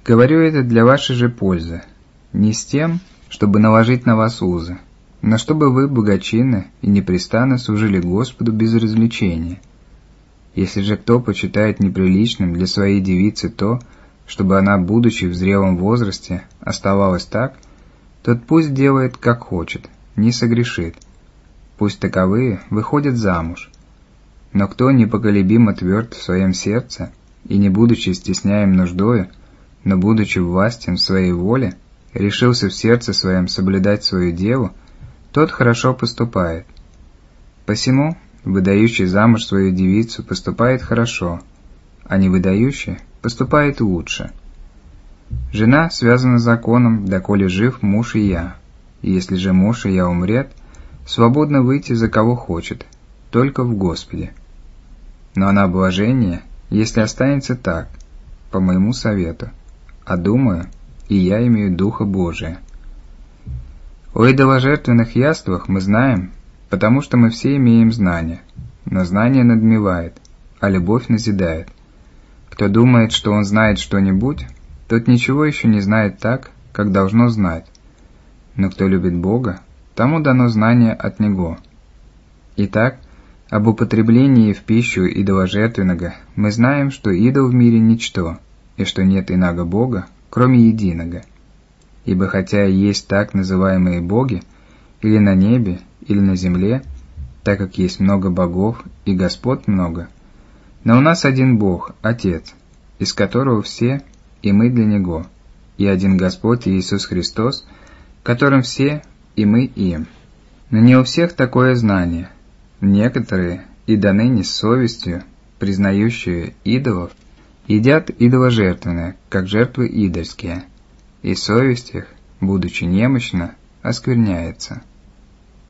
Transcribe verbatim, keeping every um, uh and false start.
Говорю это для вашей же пользы, не с тем, чтобы наложить на вас узы, но чтобы вы богачинно и непрестанно служили Господу без развлечения. Если же кто почитает неприличным для своей девицы то, чтобы она, будучи в зрелом возрасте, оставалась так, тот пусть делает, как хочет, не согрешит. Пусть таковые выходят замуж. Но кто непоколебимо тверд в своем сердце, и не будучи стесняем нуждою, но будучи властен в своей воле, решился в сердце своем соблюдать свою деву, тот хорошо поступает. Посему выдающий замуж свою девицу поступает хорошо, а не выдающий поступает лучше. Жена связана законом, доколе жив муж и я, и если же муж и я умрет, свободно выйти за кого хочет, только в Господе. Но она блаженнее, если останется так, по моему совету, а думаю, и я имею Духа Божия. О идоложертвенных яствах мы знаем, потому что мы все имеем знание, но знание надмевает, а любовь назидает. Кто думает, что он знает что-нибудь, тот ничего еще не знает так, как должно знать. Но кто любит Бога, тому дано знание от Него. Итак, об употреблении в пищу идоложертвенного мы знаем, что идол в мире ничто, и что нет иного Бога, кроме единого. Ибо хотя и есть так называемые боги, или на небе, или на земле, так как есть много богов и господ много, но у нас один Бог, Отец, из которого все, и мы для Него, и один Господь Иисус Христос, которым все, и мы им. Но не у всех такое знание. Некоторые, и до ныне с совестью, признающие идолов, едят идоложертвенное, как жертвы идольские, и совесть их, будучи немощна, оскверняется.